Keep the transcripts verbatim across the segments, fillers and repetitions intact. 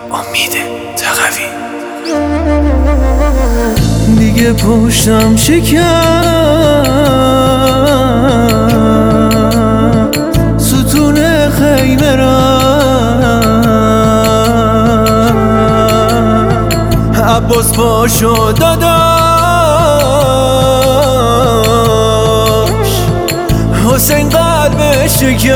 امید تقوی. دیگه پشتم شکم، ستون خیمه را عباس پاشو داداش، حسین قلبش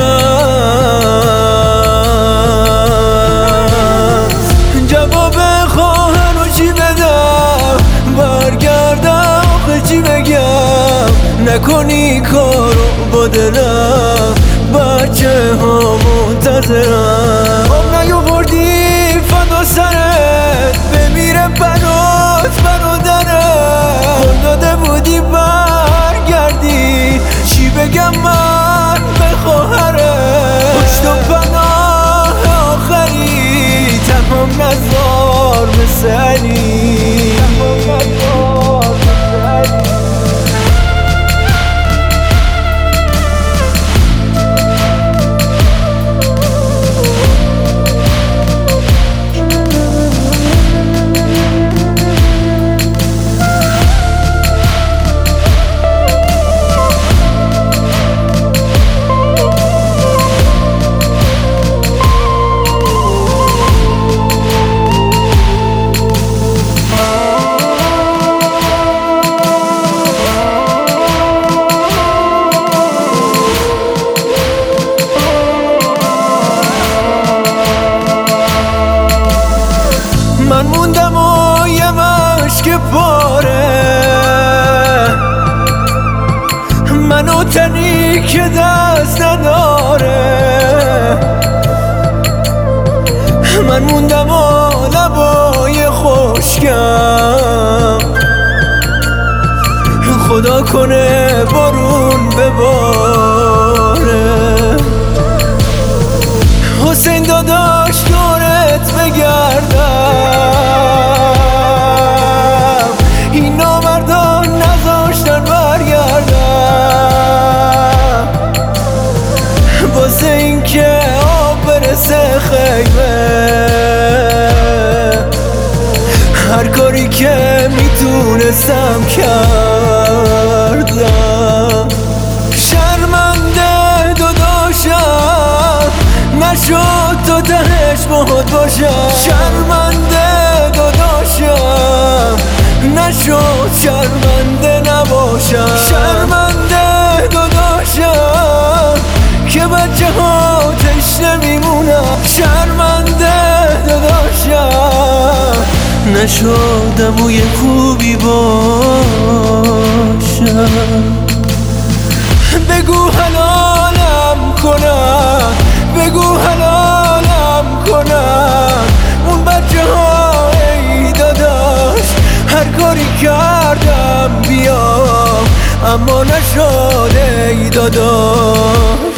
شکست. جواب خواهر رو چی بدم، برگردم آخه چی بگم، نکنی کارو با دلم، بچه ها منتظرم. آب نیاوردی فدا سرت، بمیره بنات برادرت، قول داده بودی برگردی، چی بگم من به خواهرت، پشت و پناه آخری، تنها نزار مثل علی. من موندم و یه مشک پاره، منو تنی که دست نداره، من موندم و لبای خشکم، خدا کنه بارون بباره. حسین داداش دورت بگردم، این نامردان نذاشتن برگردم، واسه این که آب برسه خیمه، هر کاری که میتونستم کردم. شرمنده داداشم، نشد تو تهش باهات باشم، شرمنده داداشم، نشد شرمنده نباشم، شرمنده داداشم که بچه ها تشنه میمونم، شرمنده داداشم، نشدم و یه خوبی باشم. بگو حلالم کنم، بگو حلالم کنم، اون بچه ها ای داداش، هر کاری کردم بیام اما نشد ای داداش.